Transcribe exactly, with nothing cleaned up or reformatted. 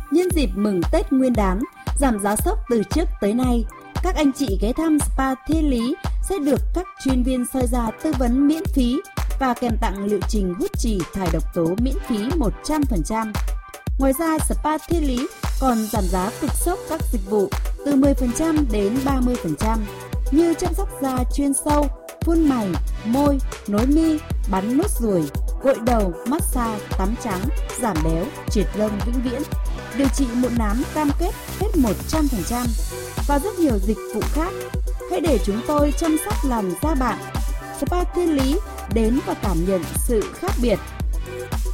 Nhân dịp mừng Tết Nguyên đán, giảm giá sốc từ trước tới nay, các anh chị ghé thăm Spa Thiên Lý sẽ được các chuyên viên soi da tư vấn miễn phí và kèm tặng liệu trình hút chì thải độc tố miễn phí một trăm phần trăm. Ngoài ra, Spa Thiên Lý còn giảm giá cực sốc các dịch vụ từ mười phần trăm đến ba mươi phần trăm như chăm sóc da chuyên sâu, phun mày, môi, nối mi, bắn nốt ruồi, gội đầu, massage, tắm trắng, giảm béo, triệt lông vĩnh viễn, điều trị mụn nám cam kết hết một trăm phần trăm và rất nhiều dịch vụ khác. Hãy để chúng tôi chăm sóc làn da bạn. Spa Thiên Lý, đến và cảm nhận sự khác biệt.